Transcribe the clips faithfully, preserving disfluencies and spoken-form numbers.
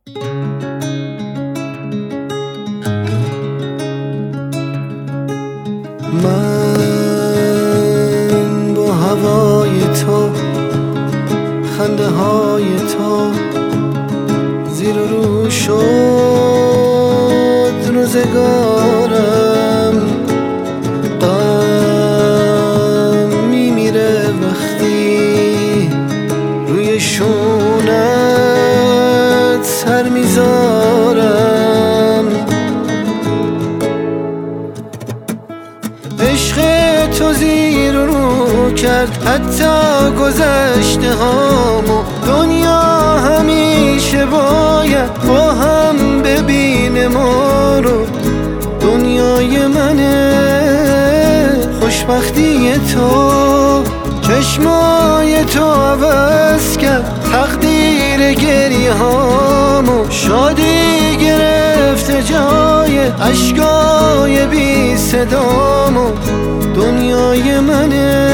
من با هوای تو، خنده های تو زیر و رو شد روزگارم. غم میمیره وقتی روی شونت سر میذارم. عشق تو زیر و رو کرد حتی گذشته هامو. دنیا همیشه باید با هم ببینه ما رو. دنیای منه خوشبختی تو، چشمای تو عوض کرد تقدیر گریه هامو. شادی گرفته جای اشکای بی صدامو. دنیای منه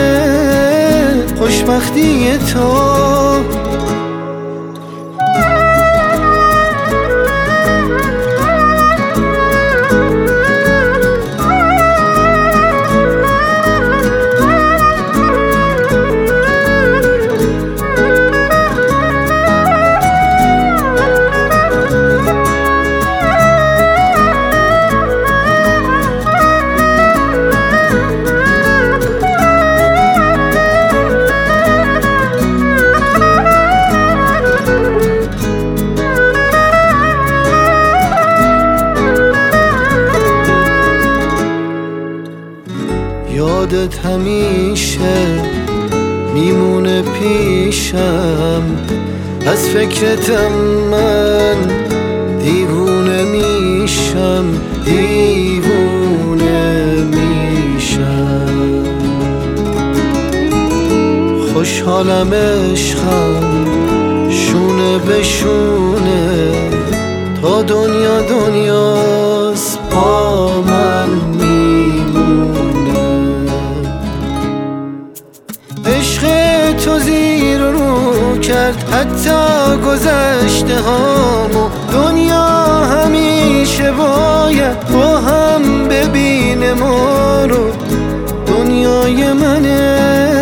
خوشبختی تو. یادت همیشه میمونه پیشم، از فکرتم من دیوونه میشم، دیوونه میشم. خوشحالم عشقم شونه به شونه، تا دنیا دنیاست با من میمونه. عشق تو زیر و رو کرد حتی گذشته هامو. دنیا همیشه باید با هم ببینه ما رو. دنیای منه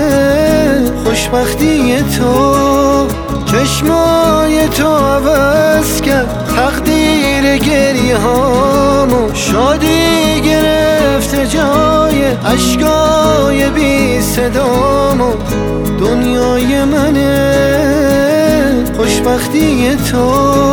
خوشبختی تو، چشمای تو عوض کرد تقدیر گریه هامو. شادی گرفته جای اشکای بی صدامو. دنیای منه خوشبختی تو.